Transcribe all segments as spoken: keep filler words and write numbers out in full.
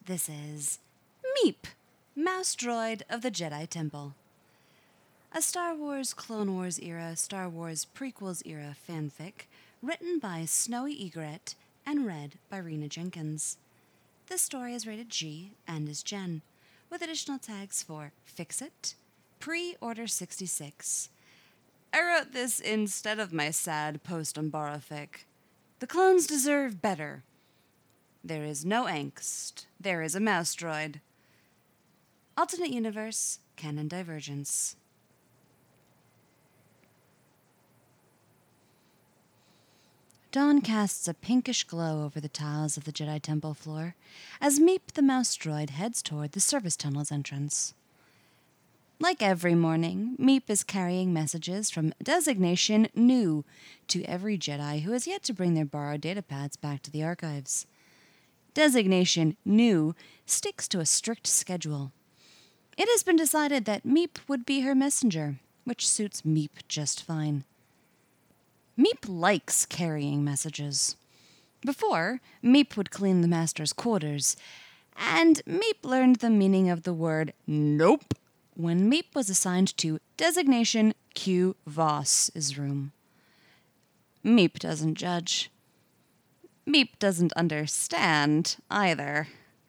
This is Meep, Mouse Droid of the Jedi Temple. A Star Wars Clone Wars era, Star Wars prequels era fanfic written by Snowy Egret and read by Rena Jenkins. This story is rated G and is Gen, with additional tags for Fix It, Pre-Order sixty-six. I wrote this instead of my sad post-Umbara fic. The clones deserve better. There is no angst. There is a mouse droid. Alternate universe, canon divergence. Dawn casts a pinkish glow over the tiles of the Jedi Temple floor as Meep the mouse droid heads toward the service tunnel's entrance. Like every morning, Meep is carrying messages from Designation New to every Jedi who has yet to bring their borrowed datapads back to the archives. Designation New sticks to a strict schedule. It has been decided that Meep would be her messenger, which suits Meep just fine. Meep likes carrying messages. Before, Meep would clean the master's quarters, and Meep learned the meaning of the word nope when Meep was assigned to Designation Q Voss's room. Meep doesn't judge. Meep doesn't understand, either.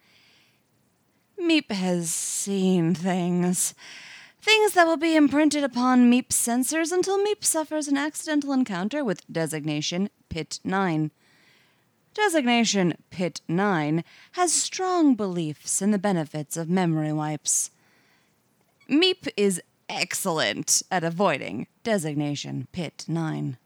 Meep has seen things. Things that will be imprinted upon Meep's sensors until Meep suffers an accidental encounter with Designation Pit nine. Designation Pit nine has strong beliefs in the benefits of memory wipes. Meep is excellent at avoiding Designation Pit nine.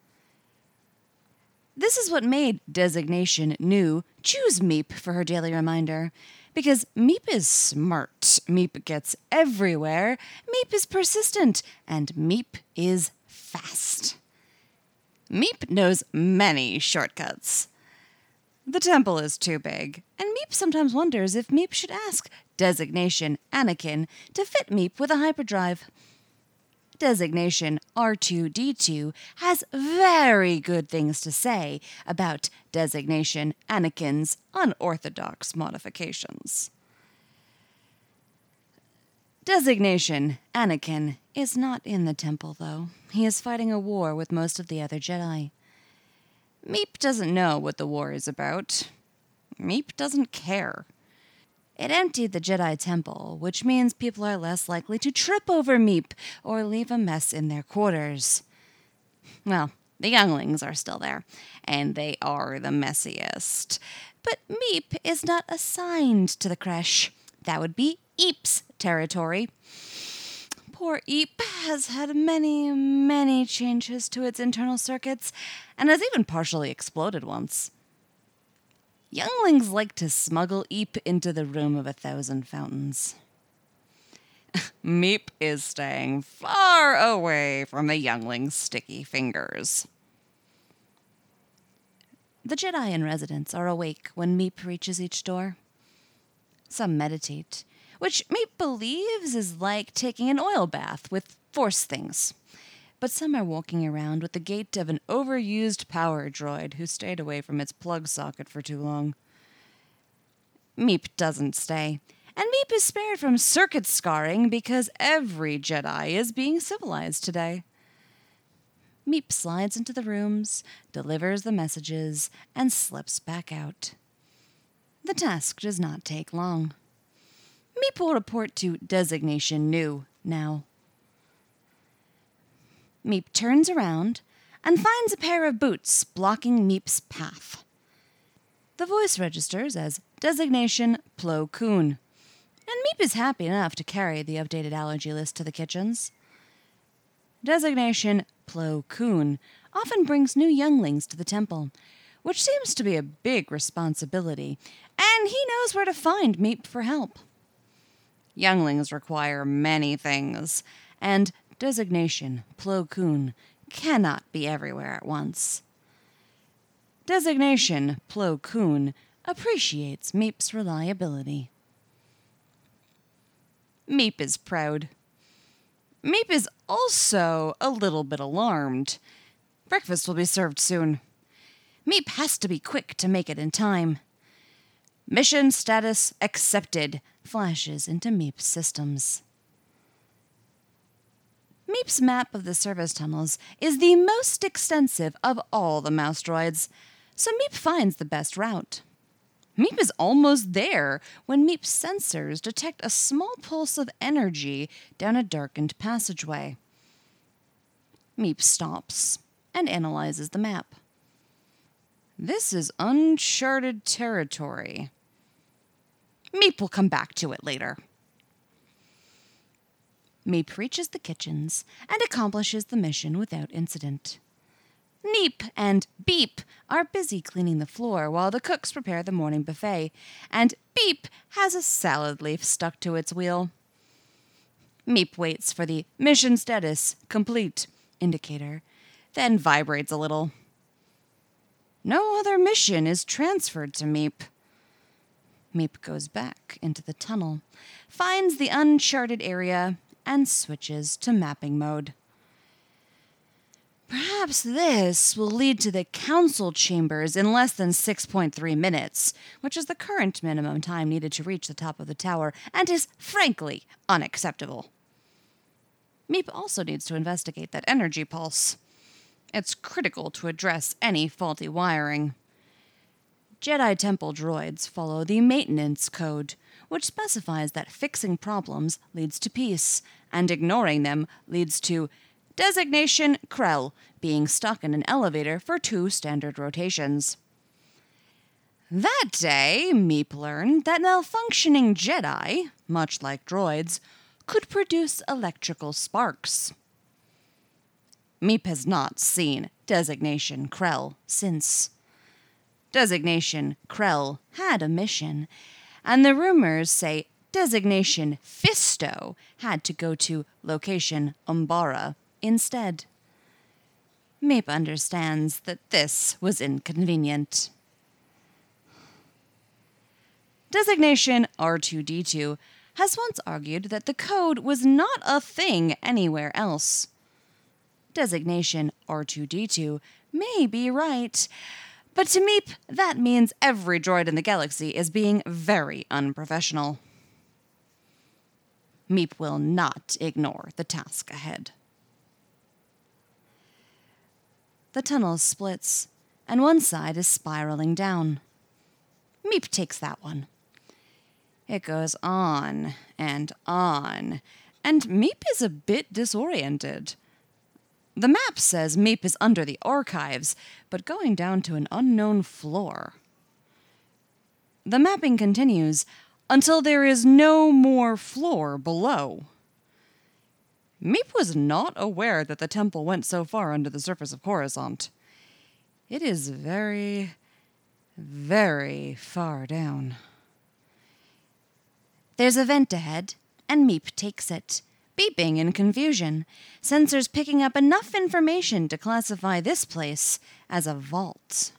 This is what made Designation New choose Meep for her daily reminder. Because Meep is smart, Meep gets everywhere, Meep is persistent, and Meep is fast. Meep knows many shortcuts. The temple is too big, and Meep sometimes wonders if Meep should ask Designation Anakin to fit Meep with a hyperdrive. Designation R two D two has very good things to say about Designation Anakin's unorthodox modifications. Designation Anakin is not in the temple, though. He is fighting a war with most of the other Jedi. Meep doesn't know what the war is about. Meep doesn't care. It emptied the Jedi Temple, which means people are less likely to trip over Meep or leave a mess in their quarters. Well, the younglings are still there, and they are the messiest. But Meep is not assigned to the creche. That would be Eep's territory. Poor Eep has had many, many changes to its internal circuits, and has even partially exploded once. Younglings like to smuggle Eep into the room of a thousand fountains. Meep is staying far away from the youngling's sticky fingers. The Jedi in residence are awake when Meep reaches each door. Some meditate, which Meep believes is like taking an oil bath with force things. But some are walking around with the gait of an overused power droid who stayed away from its plug socket for too long. Meep doesn't stay, and Meep is spared from circuit scarring because every Jedi is being civilized today. Meep slides into the rooms, delivers the messages, and slips back out. The task does not take long. Meep will report to Designation New now. Meep turns around and finds a pair of boots blocking Meep's path. The voice registers as Designation Plo Koon, and Meep is happy enough to carry the updated allergy list to the kitchens. Designation Plo Koon often brings new younglings to the temple, which seems to be a big responsibility, and he knows where to find Meep for help. Younglings require many things, and Designation Plo Koon cannot be everywhere at once. Designation Plo Koon appreciates Meep's reliability. Meep is proud. Meep is also a little bit alarmed. Breakfast will be served soon. Meep has to be quick to make it in time. Mission status accepted flashes into Meep's systems. Meep's map of the service tunnels is the most extensive of all the mouse droids, so Meep finds the best route. Meep is almost there when Meep's sensors detect a small pulse of energy down a darkened passageway. Meep stops and analyzes the map. This is uncharted territory. Meep will come back to it later. Meep reaches the kitchens and accomplishes the mission without incident. Neep and Beep are busy cleaning the floor while the cooks prepare the morning buffet, and Beep has a salad leaf stuck to its wheel. Meep waits for the mission status complete indicator, then vibrates a little. No other mission is transferred to Meep. Meep goes back into the tunnel, finds the uncharted area, and switches to mapping mode. Perhaps this will lead to the council chambers in less than six point three minutes, which is the current minimum time needed to reach the top of the tower, and is frankly unacceptable. Meep also needs to investigate that energy pulse. It's critical to address any faulty wiring. Jedi Temple droids follow the maintenance code, which specifies that fixing problems leads to peace, and ignoring them leads to designation Krell, being stuck in an elevator for two standard rotations. That day, Meep learned that malfunctioning Jedi, much like droids, could produce electrical sparks. Meep has not seen Designation Krell since. Designation Krell had a mission, and the rumors say Designation Fisto had to go to Location Umbara instead. Meep understands that this was inconvenient. Designation R two D two has once argued that the code was not a thing anywhere else. Designation R two D two may be right, but to Meep, that means every droid in the galaxy is being very unprofessional. Meep will not ignore the task ahead. The tunnel splits, and one side is spiraling down. Meep takes that one. It goes on and on, and Meep is a bit disoriented. The map says Meep is under the archives, but going down to an unknown floor. The mapping continues until there is no more floor below. Meep was not aware that the temple went so far under the surface of Coruscant. It is very, very far down. There's a vent ahead, and Meep takes it, beeping in confusion, sensors picking up enough information to classify this place as a vault.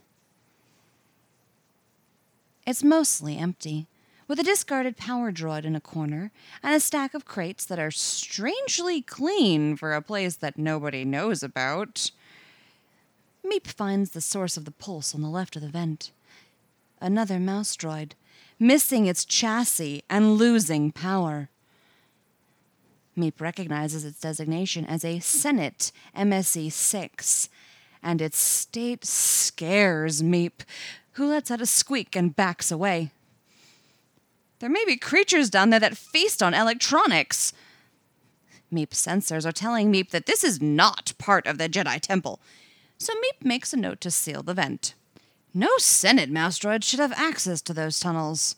It's mostly empty, with a discarded power droid in a corner and a stack of crates that are strangely clean for a place that nobody knows about. Meep finds the source of the pulse on the left of the vent. Another mouse droid, missing its chassis and losing power. Meep recognizes its designation as a Senate M S E six, and its state scares Meep, who lets out a squeak and backs away. There may be creatures down there that feast on electronics. Meep's sensors are telling Meep that this is not part of the Jedi Temple, so Meep makes a note to seal the vent. No Senate mouse droid should have access to those tunnels.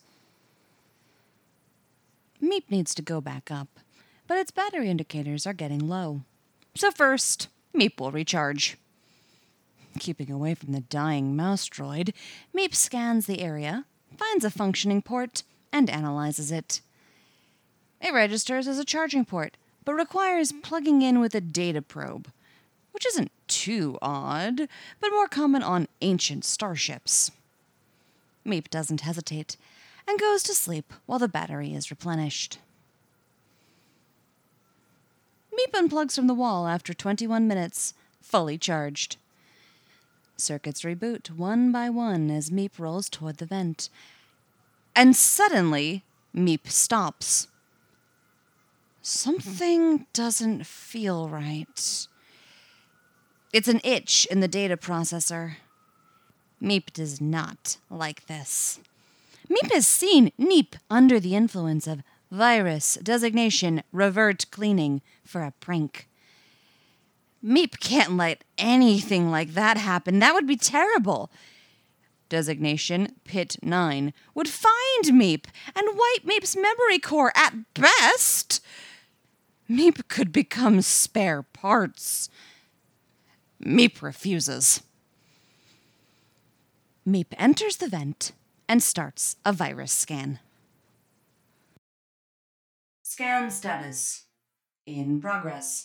Meep needs to go back up, but its battery indicators are getting low. So first, Meep will recharge. Keeping away from the dying mouse droid, Meep scans the area, finds a functioning port, and analyzes it. It registers as a charging port, but requires plugging in with a data probe, which isn't too odd, but more common on ancient starships. Meep doesn't hesitate, and goes to sleep while the battery is replenished. Meep unplugs from the wall after twenty-one minutes, fully charged. Circuits reboot one by one as Meep rolls toward the vent, And suddenly, Meep stops. Something doesn't feel right. It's an itch in the data processor. Meep does not like this. Meep has seen Neep under the influence of virus designation revert cleaning for a prank. Meep can't let anything like that happen. That would be terrible. Designation Pit nine would find Meep and wipe Meep's memory core at best. Meep could become spare parts. Meep refuses. Meep enters the vent and starts a virus scan. Scan status. In progress.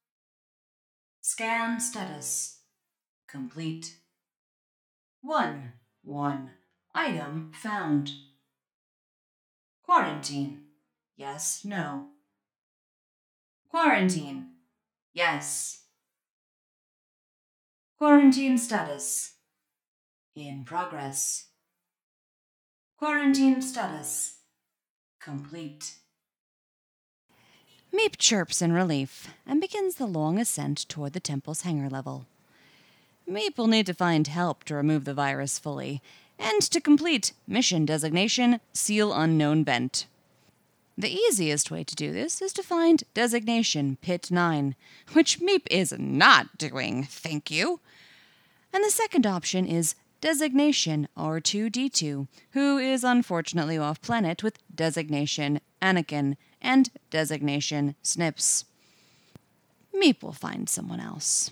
Scan status. Complete. One. One. Item found. Quarantine. Yes, no. Quarantine. Yes. Quarantine status. In progress. Quarantine status. Complete. Meep chirps in relief and begins the long ascent toward the temple's hangar level. Meep will need to find help to remove the virus fully, and to complete mission designation Seal Unknown Vent. The easiest way to do this is to find designation Pit nine, which Meep is not doing, thank you. And the second option is designation R two D two, who is unfortunately off-planet with designation Anakin and designation Snips. Meep will find someone else.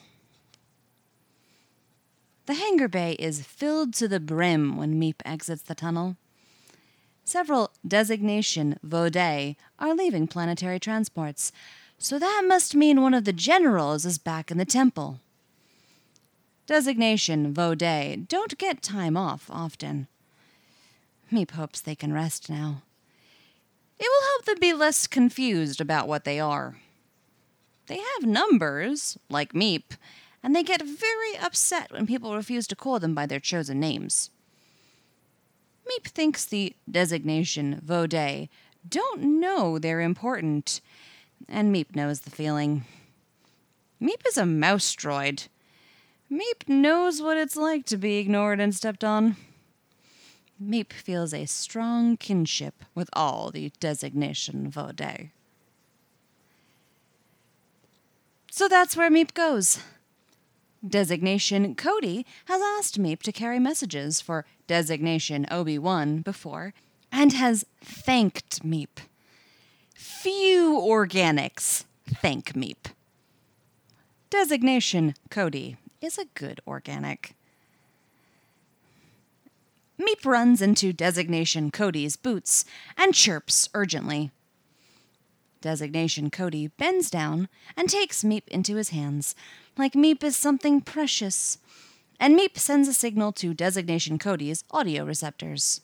The hangar bay is filled to the brim when Meep exits the tunnel. Several designation Vaudet are leaving planetary transports, so that must mean one of the generals is back in the temple. Designation Vaudet don't get time off often. Meep hopes they can rest now. It will help them be less confused about what they are. They have numbers, like Meep, and they get very upset when people refuse to call them by their chosen names. Meep thinks the designation Vaudet don't know they're important, and Meep knows the feeling. Meep is a mouse droid. Meep knows what it's like to be ignored and stepped on. Meep feels a strong kinship with all the designation Vaudet. So that's where Meep goes. Designation Cody has asked Meep to carry messages for designation Obi-Wan before, and has thanked Meep. Few organics thank Meep. Designation Cody is a good organic. Meep runs into Designation Cody's boots and chirps urgently. Designation Cody bends down and takes Meep into his hands, like Meep is something precious, and Meep sends a signal to Designation Cody's audio receptors.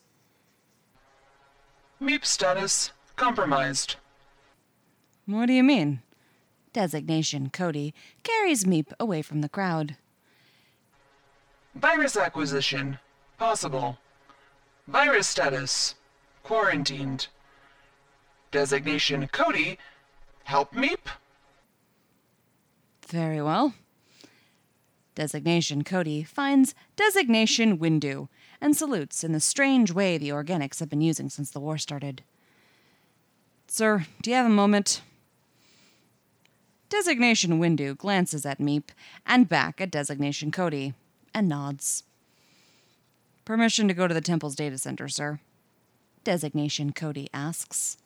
Meep status compromised. What do you mean? Designation Cody carries Meep away from the crowd. Virus acquisition possible. Virus status quarantined. Designation Cody, help Meep? Very well. Designation Cody finds Designation Windu and salutes in the strange way the organics have been using since the war started. Sir, do you have a moment? Designation Windu glances at Meep and back at Designation Cody and nods. Permission to go to the temple's data center, sir. Designation Cody asks.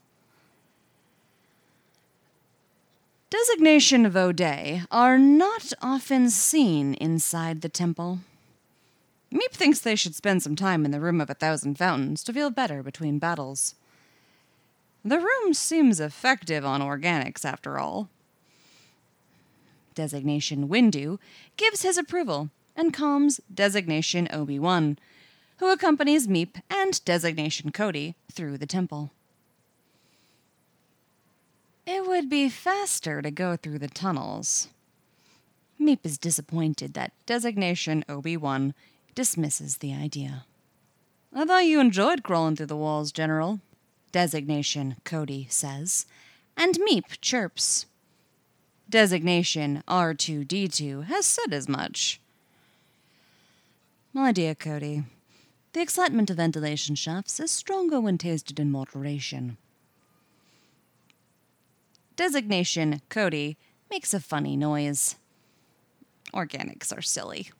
Designation Vaudet are not often seen inside the temple. Meep thinks they should spend some time in the Room of a Thousand Fountains to feel better between battles. The room seems effective on organics, after all. Designation Windu gives his approval and calms Designation Obi-Wan, who accompanies Meep and Designation Cody through the temple. It would be faster to go through the tunnels. Meep is disappointed that Designation Obi-Wan dismisses the idea. I thought you enjoyed crawling through the walls, General. Designation Cody says, and Meep chirps. Designation R two D two has said as much. My dear Cody, the excitement of ventilation shafts is stronger when tasted in moderation. Designation Cody makes a funny noise. Organics are silly.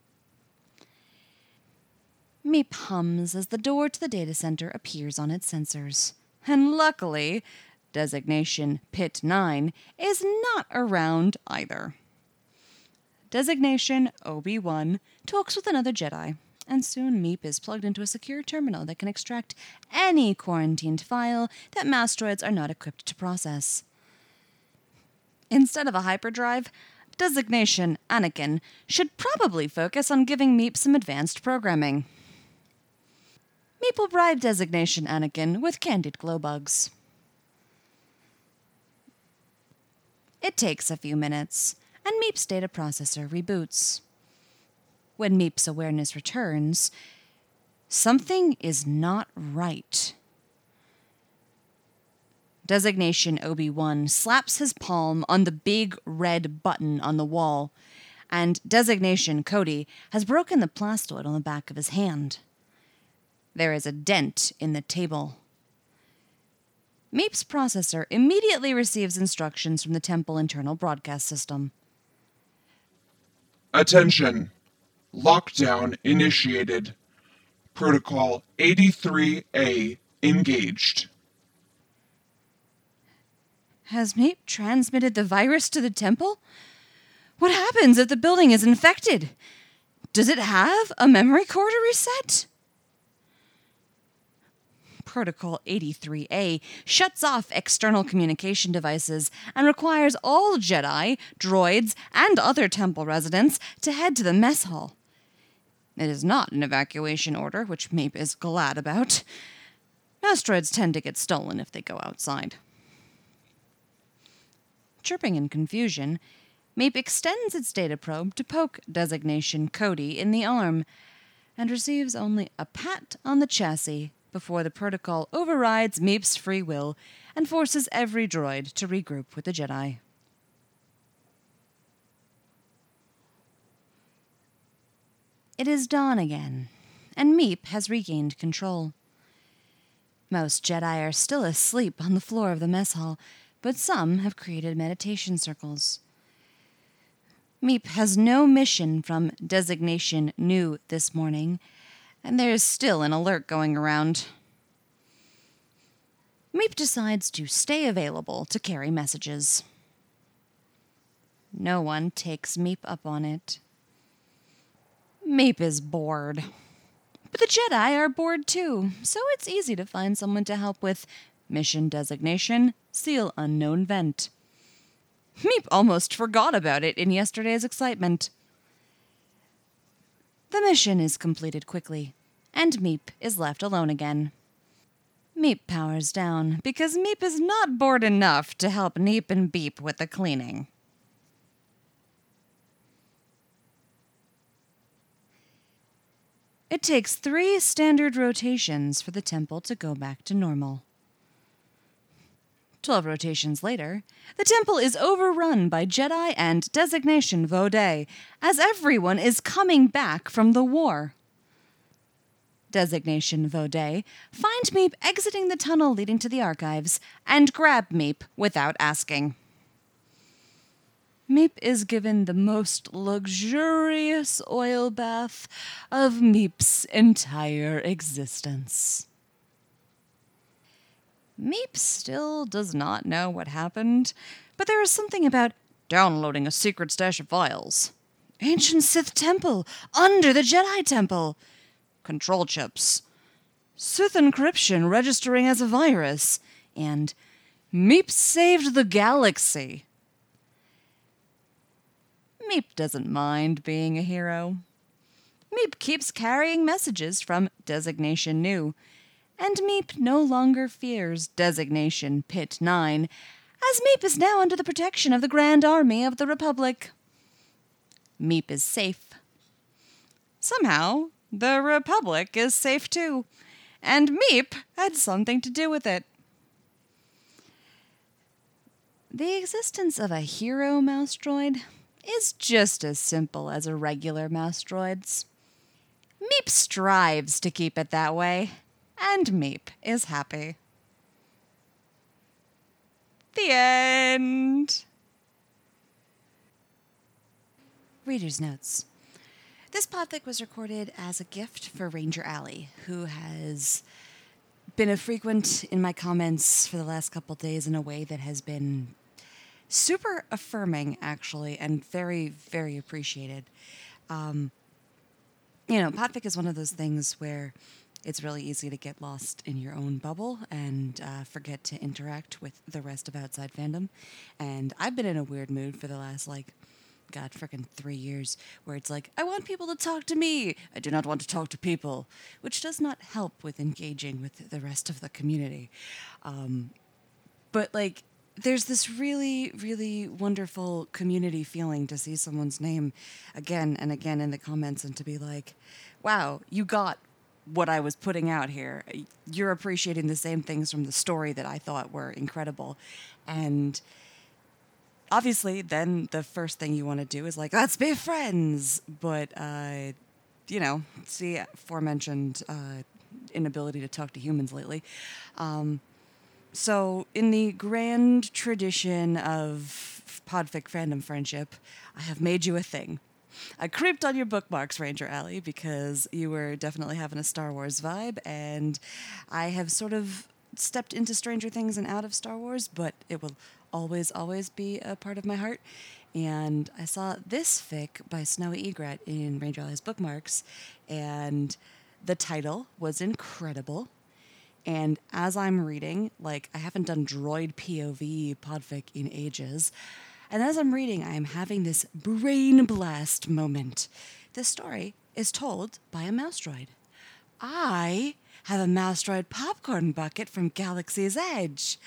Meep hums as the door to the data center appears on its sensors. And luckily, Designation Pit nine is not around either. Designation O B one talks with another Jedi, and soon Meep is plugged into a secure terminal that can extract any quarantined file that Maustroids are not equipped to process. Instead of a hyperdrive, Designation Anakin should probably focus on giving Meep some advanced programming. Meep will bribe Designation Anakin with candied glowbugs. It takes a few minutes, and Meep's data processor reboots. When Meep's awareness returns, something is not right. Designation O B one slaps his palm on the big red button on the wall, and Designation Cody has broken the plastoid on the back of his hand. There is a dent in the table. Meep's processor immediately receives instructions from the temple internal broadcast system. Attention. Lockdown initiated. Protocol eighty-three A engaged. Has Meep transmitted the virus to the temple? What happens if the building is infected? Does it have a memory core to reset? Protocol eighty-three A shuts off external communication devices and requires all Jedi, droids, and other temple residents to head to the mess hall. It is not an evacuation order, which Meep is glad about. Maustroids tend to get stolen if they go outside. Chirping in confusion, Meep extends its data probe to poke Designation Cody in the arm, and receives only a pat on the chassis before the protocol overrides Meep's free will and forces every droid to regroup with the Jedi. It is dawn again, and Meep has regained control. Most Jedi are still asleep on the floor of the mess hall, but some have created meditation circles. Meep has no mission from Designation New this morning, and there is still an alert going around. Meep decides to stay available to carry messages. No one takes Meep up on it. Meep is bored. But the Jedi are bored too, so it's easy to find someone to help with mission designation, seal unknown vent. Meep almost forgot about it in yesterday's excitement. The mission is completed quickly, and Meep is left alone again. Meep powers down, because Meep is not bored enough to help Neep and Beep with the cleaning. It takes three standard rotations for the temple to go back to normal. Twelve rotations later, the temple is overrun by Jedi and Designation Vodé, as everyone is coming back from the war. Designation Vodé find Meep exiting the tunnel leading to the archives and grab Meep without asking. Meep is given the most luxurious oil bath of Meep's entire existence. Meep still does not know what happened, but there is something about downloading a secret stash of files. Ancient Sith Temple, under the Jedi Temple. Control chips. Sith encryption registering as a virus. And Meep saved the galaxy. Meep doesn't mind being a hero. Meep keeps carrying messages from Designation New, and Meep no longer fears Designation Pit nine, as Meep is now under the protection of the Grand Army of the Republic. Meep is safe. Somehow, the Republic is safe too, And Meep had something to do with it. The existence of a hero mouse droid is just as simple as a regular mouse droid's. Meep strives to keep it that way, and Meep is happy. The end. Reader's notes. This podfic was recorded as a gift for Ranger Alley, who has been a frequent in my comments for the last couple days in a way that has been super affirming, actually, and very, very appreciated. Um, you know, podfic is one of those things where it's really easy to get lost in your own bubble and uh, forget to interact with the rest of outside fandom. And I've been in a weird mood for the last, like, God, frickin' three years, where it's like, I want people to talk to me. I do not want to talk to people, which does not help with engaging with the rest of the community. Um, but, like, there's this really, really wonderful community feeling to see someone's name again and again in the comments and to be like, wow, you got what I was putting out here. You're appreciating the same things from the story that I thought were incredible. And obviously, then the first thing you want to do is like, let's be friends. But, uh, you know, see aforementioned uh, inability to talk to humans lately. Um, so in the grand tradition of podfic fandom friendship, I have made you a thing. I creeped on your bookmarks, Ranger Alley, because you were definitely having a Star Wars vibe, and I have sort of stepped into Stranger Things and out of Star Wars, but it will always, always be a part of my heart. And I saw this fic by Snowy Egret in Ranger Alley's bookmarks, and the title was incredible. And as I'm reading, like, I haven't done droid P O V podfic in ages, and as I'm reading, I am having this brain blast moment. This story is told by a mouse droid. I have a mouse droid popcorn bucket from Galaxy's Edge.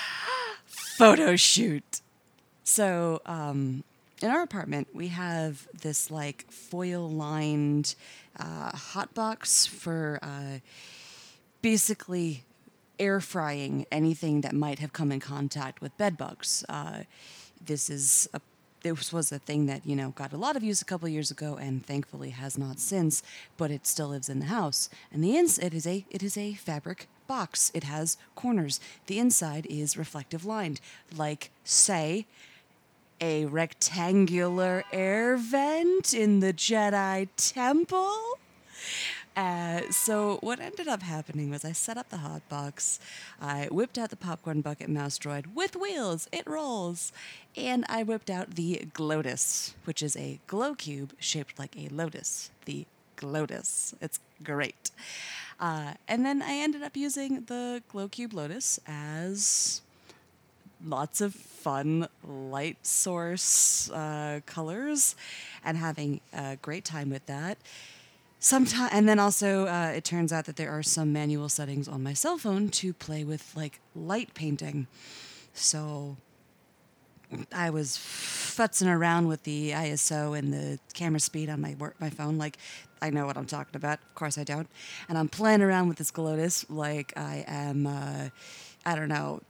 Photo shoot. So, um, in our apartment, we have this, like, foil-lined uh, hot box for uh, basically air frying anything that might have come in contact with bed bugs. Uh, this is a This was a thing that, you know, got a lot of use a couple years ago and thankfully has not since, but it still lives in the house. And the ins it is a it is a fabric box. It has corners. The inside is reflective lined, like, say, a rectangular air vent in the Jedi Temple. Uh, so what ended up happening was I set up the hot box, I whipped out the popcorn bucket mouse droid with wheels, it rolls, and I whipped out the Glotus, which is a glow cube shaped like a lotus. The Glotus. It's great. Uh, and then I ended up using the glow cube lotus as lots of fun light source uh, colors and having a great time with that. Sometime, and then also, uh, it turns out that there are some manual settings on my cell phone to play with, like, light painting. So I was futzing around with the I S O and the camera speed on my work, my phone. Like, I know what I'm talking about. Of course I don't. And I'm playing around with this Glotus like I am, uh, I don't know.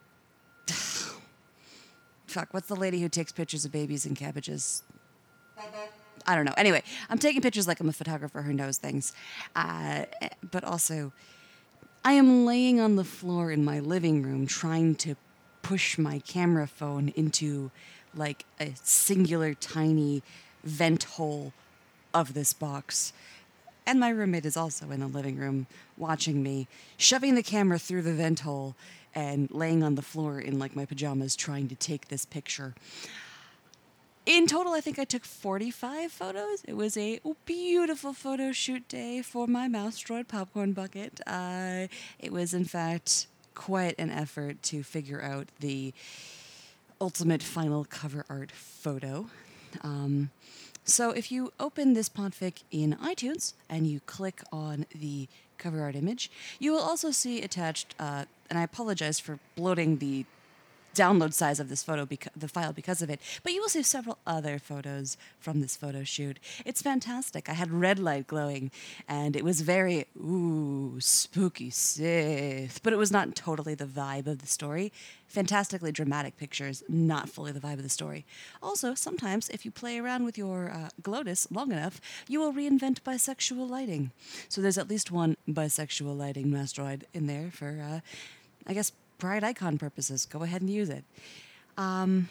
Fuck, what's the lady who takes pictures of babies and cabbages? I don't know. Anyway, I'm taking pictures like I'm a photographer who knows things. Uh, but also, I am laying on the floor in my living room trying to push my camera phone into, like, a singular tiny vent hole of this box. And my roommate is also in the living room watching me, shoving the camera through the vent hole and laying on the floor in, like, my pajamas trying to take this picture. In total, I think I took forty-five photos. It was a beautiful photo shoot day for my mouse droid popcorn bucket. Uh, it was, in fact, quite an effort to figure out the ultimate final cover art photo. Um, so if you open this podfic in iTunes and you click on the cover art image, you will also see attached, uh, and I apologize for bloating the download size of this photo, beca- the file because of it. But you will see several other photos from this photo shoot. It's fantastic. I had red light glowing, and it was very, ooh, spooky Sith. But it was not totally the vibe of the story. Fantastically dramatic pictures, not fully the vibe of the story. Also, sometimes if you play around with your uh, Glotus long enough, you will reinvent bisexual lighting. So there's at least one bisexual lighting Mastroid in there for, uh, I guess, Pride icon purposes. Go ahead and use it. Um,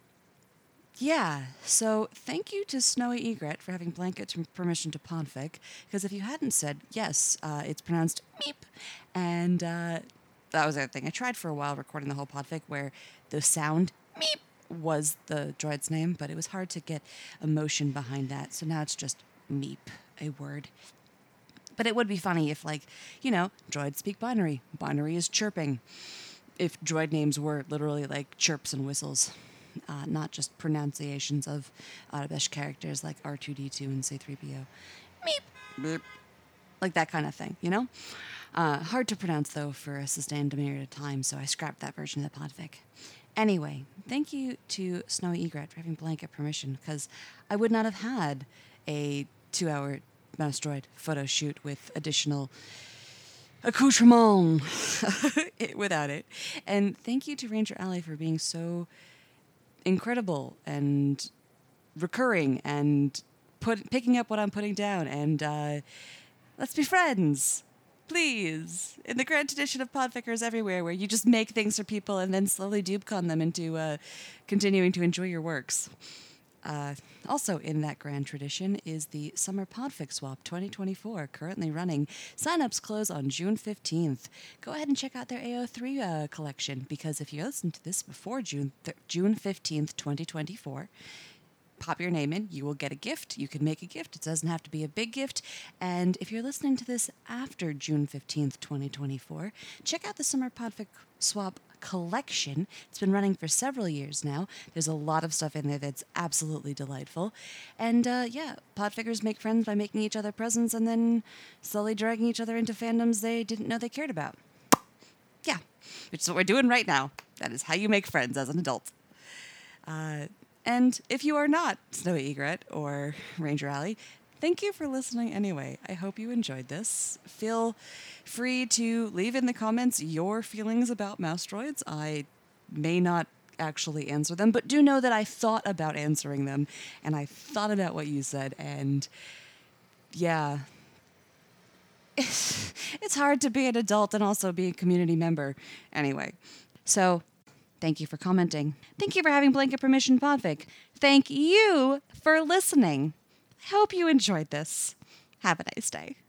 yeah, so thank you to Snowy Egret for having blanket permission to Ponfic, because if you hadn't said yes, uh, it's pronounced meep, and uh, that was the other thing. I tried for a while recording the whole podfic where the sound meep was the droid's name, but it was hard to get emotion behind that. So now it's just meep, a word. But it would be funny if, like, you know, droids speak binary. Binary is chirping. If droid names were literally like chirps and whistles, uh, not just pronunciations of Autodesk characters like R two D two and C three P O. Meep, beep. Like that kind of thing, you know? Uh, hard to pronounce, though, for a sustained period of time, so I scrapped that version of the podfic. Anyway, thank you to Snowy Egret for having blanket permission, because I would not have had a two-hour mouse droid photo shoot with additional accoutrement without it. And thank you to Ranger Alley for being so incredible and recurring and put picking up what I'm putting down, and uh, let's be friends. Please, in the grand tradition of podfickers everywhere, where you just make things for people and then slowly dupecon them into uh, continuing to enjoy your works. Uh, also in that grand tradition is the Summer Podfic Swap twenty twenty-four, currently running. Sign-ups close on June fifteenth. Go ahead and check out their A O three uh, collection, because if you listen to this before June th- June fifteenth, twenty twenty-four, pop your name in, you will get a gift. You can make a gift. It doesn't have to be a big gift. And if you're listening to this after June fifteenth, twenty twenty-four, check out the Summer Podfic Swap collection. It's been running for several years now. There's a lot of stuff in there that's absolutely delightful. And uh, yeah, podfiggers make friends by making each other presents and then slowly dragging each other into fandoms they didn't know they cared about. Yeah, which is what we're doing right now. That is how you make friends as an adult. Uh, And if you are not Snowy Egret or Ranger Alley, thank you for listening anyway. I hope you enjoyed this. Feel free to leave in the comments your feelings about mouse droids. I may not actually answer them, but do know that I thought about answering them, and I thought about what you said, and yeah. It's hard to be an adult and also be a community member. Anyway, so thank you for commenting. Thank you for having blanket permission, Podfic. Thank you for listening. I hope you enjoyed this. Have a nice day.